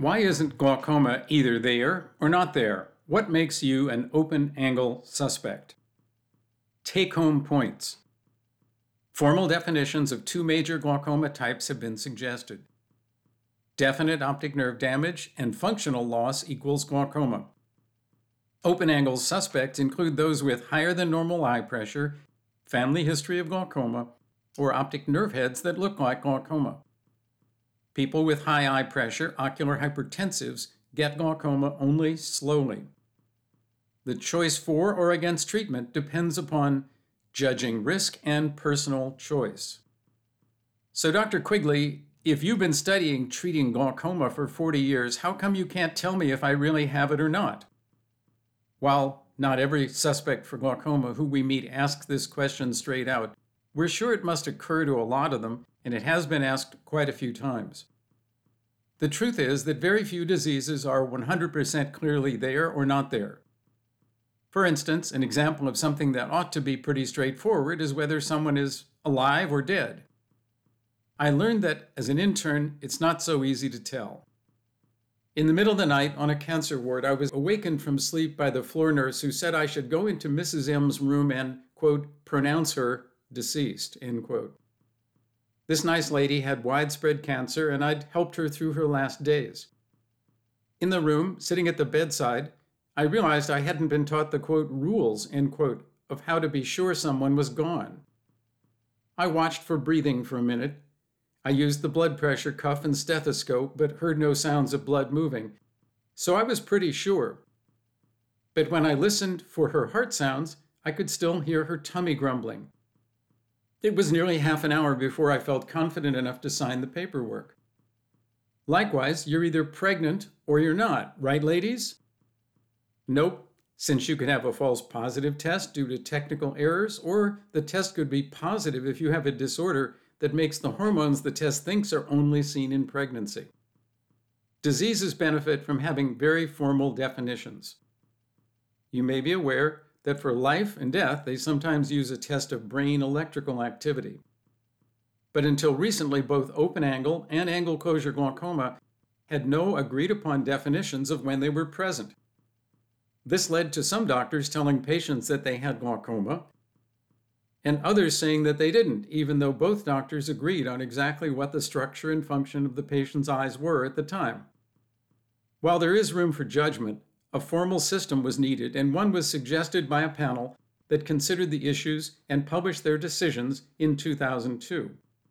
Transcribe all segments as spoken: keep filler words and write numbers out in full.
Why isn't glaucoma either there or not there? What makes you an open-angle suspect? Take-home points. Formal definitions of two major glaucoma types have been suggested. Definite optic nerve damage and functional loss equals glaucoma. Open-angle suspects include those with higher than normal eye pressure, family history of glaucoma, or optic nerve heads that look like glaucoma. People with high eye pressure, ocular hypertensives, get glaucoma only slowly. The choice for or against treatment depends upon judging risk and personal choice. So, Doctor Quigley, if you've been studying treating glaucoma for forty years, how come you can't tell me if I really have it or not? While not every suspect for glaucoma who we meet asks this question straight out, we're sure it must occur to a lot of them, and it has been asked quite a few times. The truth is that very few diseases are one hundred percent clearly there or not there. For instance, an example of something that ought to be pretty straightforward is whether someone is alive or dead. I learned that as an intern, it's not so easy to tell. In the middle of the night on a cancer ward, I was awakened from sleep by the floor nurse who said I should go into Missus M's room and, quote, pronounce her deceased, end quote. This nice lady had widespread cancer, and I'd helped her through her last days. In the room, sitting at the bedside, I realized I hadn't been taught the, quote, rules, end quote, of how to be sure someone was gone. I watched for breathing for a minute. I used the blood pressure cuff and stethoscope, but heard no sounds of blood moving, so I was pretty sure. But when I listened for her heart sounds, I could still hear her tummy grumbling. It was nearly half an hour before I felt confident enough to sign the paperwork. Likewise, you're either pregnant or you're not, right, ladies? Nope, since you could have a false positive test due to technical errors, or the test could be positive if you have a disorder that makes the hormones the test thinks are only seen in pregnancy. Diseases benefit from having very formal definitions. You may be aware that for life and death, they sometimes use a test of brain electrical activity. But until recently, both open-angle and angle closure glaucoma had no agreed-upon definitions of when they were present. This led to some doctors telling patients that they had glaucoma, and others saying that they didn't, even though both doctors agreed on exactly what the structure and function of the patient's eyes were at the time. While there is room for judgment, a formal system was needed, and one was suggested by a panel that considered the issues and published their decisions in two thousand two.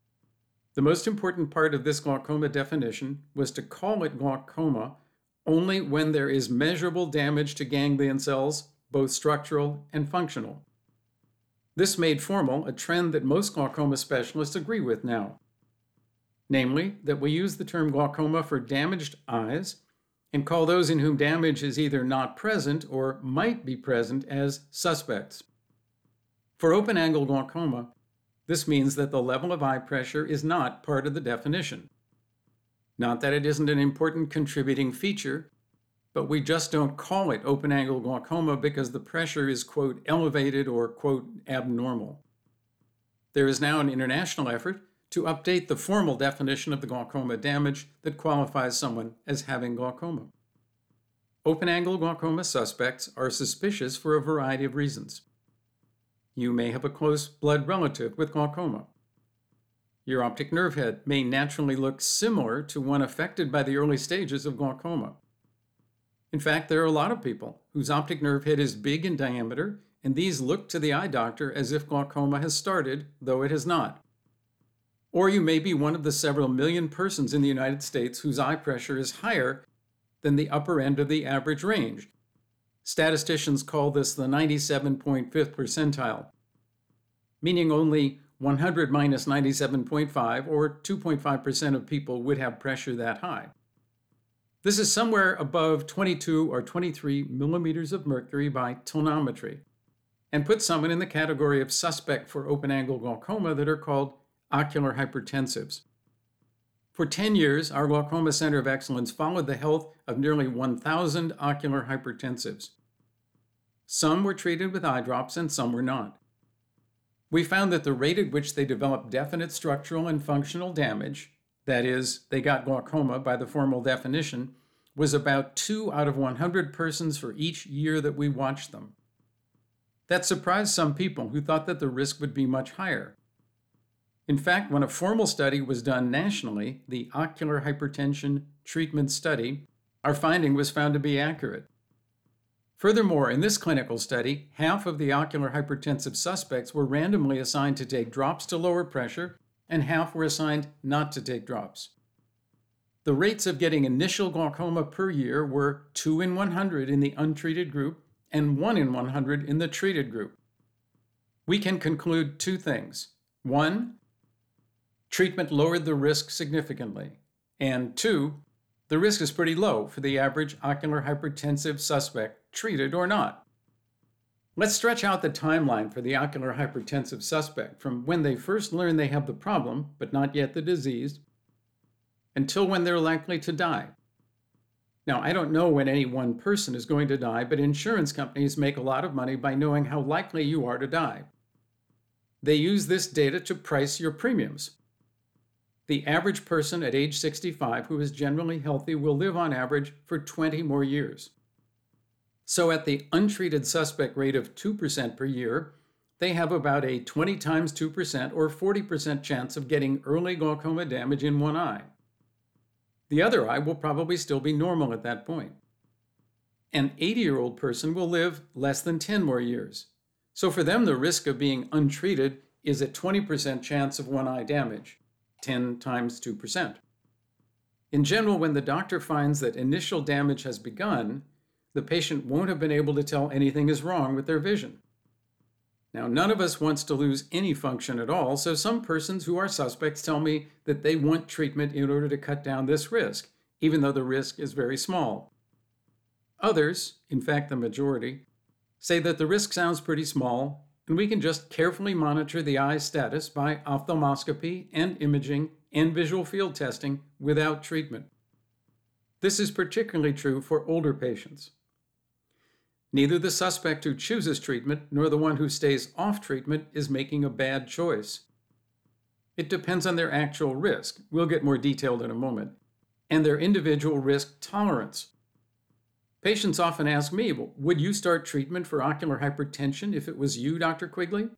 The most important part of this glaucoma definition was to call it glaucoma only when there is measurable damage to ganglion cells, both structural and functional. This made formal a trend that most glaucoma specialists agree with now, namely that we use the term glaucoma for damaged eyes and call those in whom damage is either not present or might be present as suspects. For open-angle glaucoma, this means that the level of eye pressure is not part of the definition. Not that it isn't an important contributing feature, but we just don't call it open-angle glaucoma because the pressure is, quote, elevated or, quote, abnormal. There is now an international effort to update the formal definition of the glaucoma damage that qualifies someone as having glaucoma. Open-angle glaucoma suspects are suspicious for a variety of reasons. You may have a close blood relative with glaucoma. Your optic nerve head may naturally look similar to one affected by the early stages of glaucoma. In fact, there are a lot of people whose optic nerve head is big in diameter, and these look to the eye doctor as if glaucoma has started, though it has not. Or you may be one of the several million persons in the United States whose eye pressure is higher than the upper end of the average range. Statisticians call this the ninety-seven point five percentile, meaning only one hundred minus ninety-seven point five, or two point five percent of people would have pressure that high. This is somewhere above twenty-two or twenty-three millimeters of mercury by tonometry, and puts someone in the category of suspect for open-angle glaucoma that are called ocular hypertensives. For ten years, our Glaucoma Center of Excellence followed the health of nearly one thousand ocular hypertensives. Some were treated with eye drops and some were not. We found that the rate at which they developed definite structural and functional damage, that is, they got glaucoma by the formal definition, was about two out of one hundred persons for each year that we watched them. That surprised some people who thought that the risk would be much higher. In fact, when a formal study was done nationally, the Ocular Hypertension Treatment Study, our finding was found to be accurate. Furthermore, in this clinical study, half of the ocular hypertensive suspects were randomly assigned to take drops to lower pressure, and half were assigned not to take drops. The rates of getting initial glaucoma per year were two in one hundred in the untreated group and one in one hundred in the treated group. We can conclude two things. One, treatment lowered the risk significantly. And two, the risk is pretty low for the average ocular hypertensive suspect, treated or not. Let's stretch out the timeline for the ocular hypertensive suspect from when they first learn they have the problem, but not yet the disease, until when they're likely to die. Now, I don't know when any one person is going to die, but insurance companies make a lot of money by knowing how likely you are to die. They use this data to price your premiums. The average person at age sixty-five who is generally healthy will live on average for twenty more years. So at the untreated suspect rate of two percent per year, they have about a twenty times two percent or forty percent chance of getting early glaucoma damage in one eye. The other eye will probably still be normal at that point. An eighty-year-old person will live less than ten more years. So for them, the risk of being untreated is a twenty percent chance of one eye damage, ten times two percent. In general, when the doctor finds that initial damage has begun, the patient won't have been able to tell anything is wrong with their vision. Now, none of us wants to lose any function at all, so some persons who are suspects tell me that they want treatment in order to cut down this risk, even though the risk is very small. Others, in fact the majority, say that the risk sounds pretty small, and we can just carefully monitor the eye's status by ophthalmoscopy and imaging and visual field testing without treatment. This is particularly true for older patients. Neither the suspect who chooses treatment nor the one who stays off treatment is making a bad choice. It depends on their actual risk, we'll get more detailed in a moment, and their individual risk tolerance. Patients often ask me, well, would you start treatment for ocular hypertension if it was you, Doctor Quigley?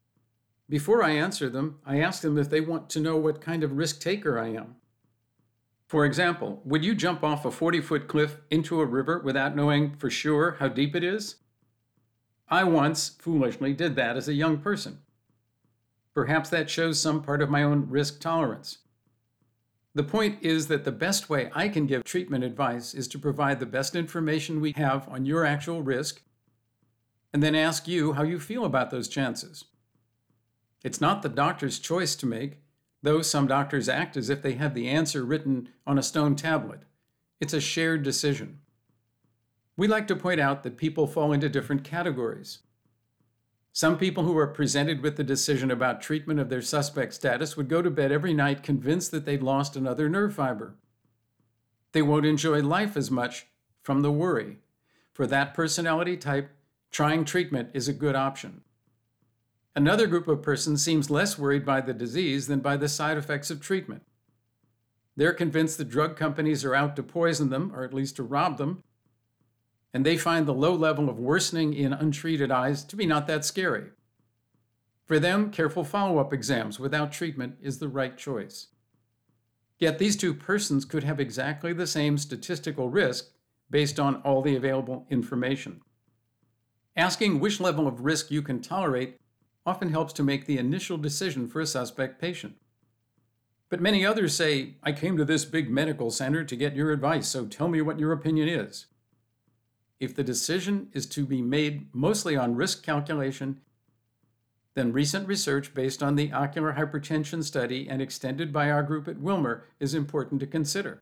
Before I answer them, I ask them if they want to know what kind of risk taker I am. For example, would you jump off a forty-foot cliff into a river without knowing for sure how deep it is? I once, foolishly, did that as a young person. Perhaps that shows some part of my own risk tolerance. The point is that the best way I can give treatment advice is to provide the best information we have on your actual risk, and then ask you how you feel about those chances. It's not the doctor's choice to make, though some doctors act as if they have the answer written on a stone tablet. It's a shared decision. We like to point out that people fall into different categories. Some people who are presented with the decision about treatment of their suspect status would go to bed every night convinced that they'd lost another nerve fiber. They won't enjoy life as much from the worry. For that personality type, trying treatment is a good option. Another group of persons seems less worried by the disease than by the side effects of treatment. They're convinced the drug companies are out to poison them, or at least to rob them, and they find the low level of worsening in untreated eyes to be not that scary. For them, careful follow-up exams without treatment is the right choice. Yet these two persons could have exactly the same statistical risk based on all the available information. Asking which level of risk you can tolerate often helps to make the initial decision for a suspect patient. But many others say, I came to this big medical center to get your advice, so tell me what your opinion is. If the decision is to be made mostly on risk calculation, then recent research based on the ocular hypertension study and extended by our group at Wilmer is important to consider.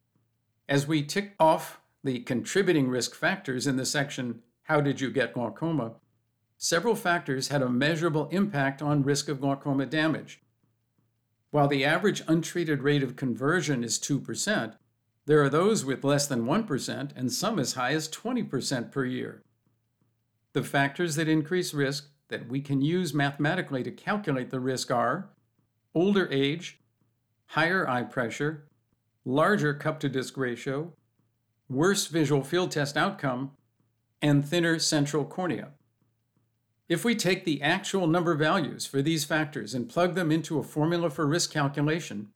As we tick off the contributing risk factors in the section, How Did You Get Glaucoma?, several factors had a measurable impact on risk of glaucoma damage. While the average untreated rate of conversion is two percent, there are those with less than one percent and some as high as twenty percent per year. The factors that increase risk that we can use mathematically to calculate the risk are older age, higher eye pressure, larger cup-to-disc ratio, worse visual field test outcome, and thinner central cornea. If we take the actual number values for these factors and plug them into a formula for risk calculation,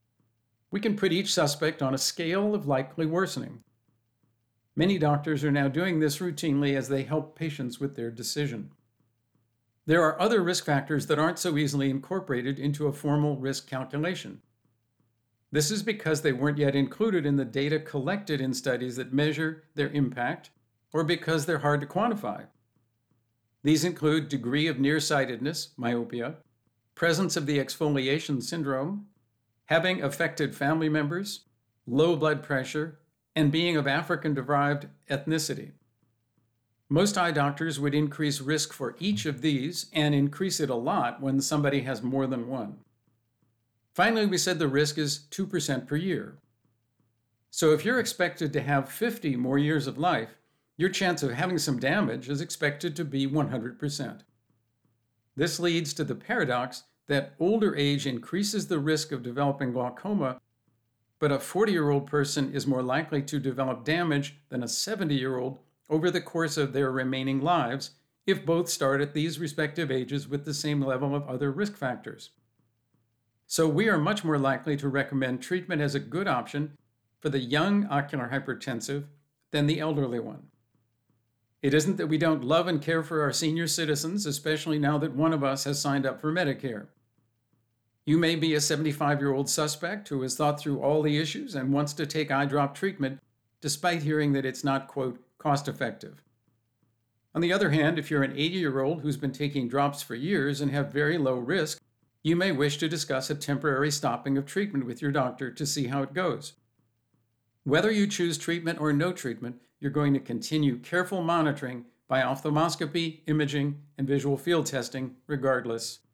we can put each suspect on a scale of likely worsening. Many doctors are now doing this routinely as they help patients with their decision. There are other risk factors that aren't so easily incorporated into a formal risk calculation. This is because they weren't yet included in the data collected in studies that measure their impact, or because they're hard to quantify. These include degree of nearsightedness, myopia, presence of the exfoliation syndrome, having affected family members, low blood pressure, and being of African-derived ethnicity. Most eye doctors would increase risk for each of these and increase it a lot when somebody has more than one. Finally, we said the risk is two percent per year. So if you're expected to have fifty more years of life, your chance of having some damage is expected to be one hundred percent. This leads to the paradox that older age increases the risk of developing glaucoma, but a forty-year-old person is more likely to develop damage than a seventy-year-old over the course of their remaining lives if both start at these respective ages with the same level of other risk factors. So we are much more likely to recommend treatment as a good option for the young ocular hypertensive than the elderly one. It isn't that we don't love and care for our senior citizens, especially now that one of us has signed up for Medicare. You may be a seventy-five-year-old suspect who has thought through all the issues and wants to take eye drop treatment, despite hearing that it's not, quote, cost-effective. On the other hand, if you're an eighty-year-old who's been taking drops for years and have very low risk, you may wish to discuss a temporary stopping of treatment with your doctor to see how it goes. Whether you choose treatment or no treatment, you're going to continue careful monitoring by ophthalmoscopy, imaging, and visual field testing regardless.